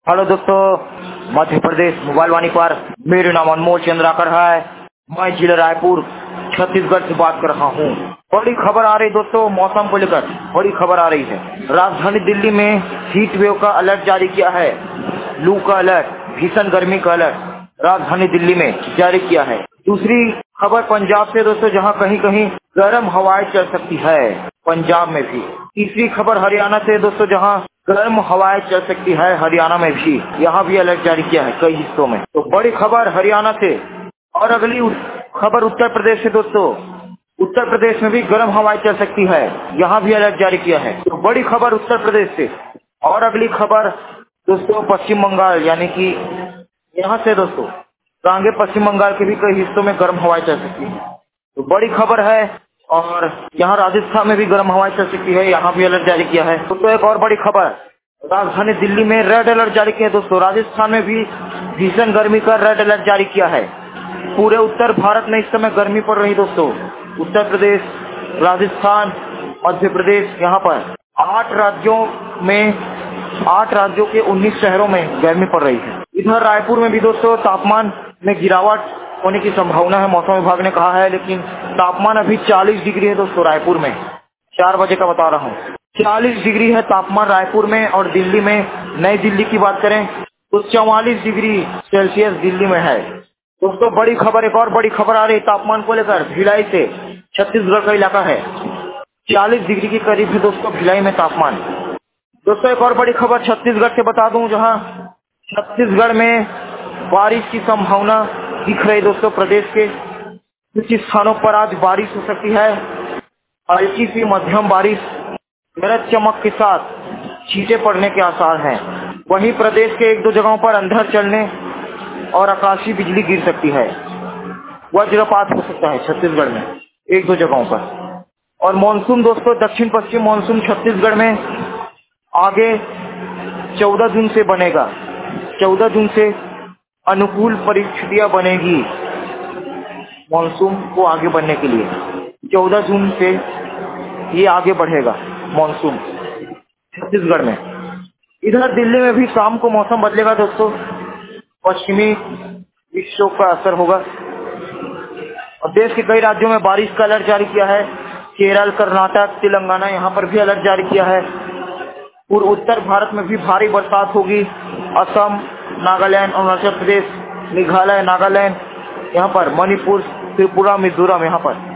Hello दोस्तों, Madhya Pradesh mobile वाणी पर मेरा नाम अनमोल चंद्राकर है। मैं जिला रायपुर छत्तीसगढ़ से बात कर रहा हूँ। बड़ी खबर आ रही दोस्तों, मौसम को लेकर बड़ी खबर आ रही है। राजधानी दिल्ली में हीट वेव का अलर्ट जारी किया है। लू का अलर्ट, भीषण गर्मी का अलर्ट राजधानी दिल्ली में जारी किया है। दूसरी खबर पंजाब से दोस्तों, जहाँ कहीं कहीं गर्म हवाएं चल सकती है पंजाब में भी। तीसरी खबर हरियाणा से दोस्तों, जहाँ गर्म हवाएं चल सकती है हरियाणा में भी, यहाँ भी अलर्ट जारी किया है कई हिस्सों में। तो बड़ी खबर हरियाणा से। और अगली खबर उत्तर प्रदेश से दोस्तों, उत्तर प्रदेश में भी गर्म हवाएं चल सकती है, यहाँ भी अलर्ट जारी किया है। तो बड़ी खबर उत्तर प्रदेश से। और अगली खबर दोस्तों पश्चिम बंगाल, यानी कि यहाँ से दोस्तों आगे पश्चिम बंगाल के भी कई हिस्सों में गर्म हवाएं चल सकती है। तो बड़ी खबर है। और यहाँ राजस्थान में भी गर्म हवाएं चल सकती है, यहाँ भी अलर्ट जारी किया है। तो एक और बड़ी खबर, राजधानी दिल्ली में रेड अलर्ट जारी किया है दोस्तों। राजस्थान में भी भीषण गर्मी का रेड अलर्ट जारी किया है। पूरे उत्तर भारत में इस समय गर्मी पड़ रही दोस्तों। उत्तर प्रदेश, राजस्थान, मध्य प्रदेश, यहाँ पर 8 राज्यों के 19 शहरों में गर्मी पड़ रही है। इधर रायपुर में भी दोस्तों तापमान में गिरावट होने की संभावना है, मौसम विभाग ने कहा है। लेकिन तापमान अभी 40 डिग्री है दोस्तों रायपुर में। 4 बजे का बता रहा हूँ, 40 डिग्री है तापमान रायपुर में। और दिल्ली में, नई दिल्ली की बात करें तो 44 डिग्री सेल्सियस दिल्ली में है दोस्तों। बड़ी खबर, एक और बड़ी खबर आ रही तापमान को लेकर। भिलाई से, छत्तीसगढ़ का इलाका है, 40 डिग्री के करीब है दोस्तों भिलाई में तापमान। दोस्तों एक और बड़ी खबर छत्तीसगढ़ से बता दूं, जहां छत्तीसगढ़ में बारिश की संभावना दिख रही दोस्तों। प्रदेश के कुछ स्थानों पर आज बारिश हो सकती है, हल्की सी मध्यम बारिश, गरज चमक के साथ छींटे पड़ने के आसार हैं। वहीं प्रदेश के 1-2 जगहों पर अंधड़ चलने और आकाशीय बिजली गिर सकती है, वज्रपात हो सकता है छत्तीसगढ़ में 1-2 जगहों पर। और मानसून दोस्तों, दक्षिण पश्चिम मानसून छत्तीसगढ़ में आगे 14 जून से बनेगा। 14 जून से अनुकूल परिस्थितियां बनेगी मानसून को आगे बढ़ने के लिए। 14 जून से ये आगे बढ़ेगा मानसून छत्तीसगढ़ में। इधर दिल्ली में भी शाम को मौसम बदलेगा दोस्तों, पश्चिमी विक्षोभ का असर होगा। और देश के कई राज्यों में बारिश का अलर्ट जारी किया है। केरल, कर्नाटक, तेलंगाना, यहाँ पर भी अलर्ट जारी किया है। पूर्व उत्तर भारत में भी भारी बरसात होगी। असम, नागालैंड, अरुणाचल प्रदेश, मेघालय, नागालैंड, यहाँ पर मणिपुर, त्रिपुरा, मिजोरम, यहाँ पर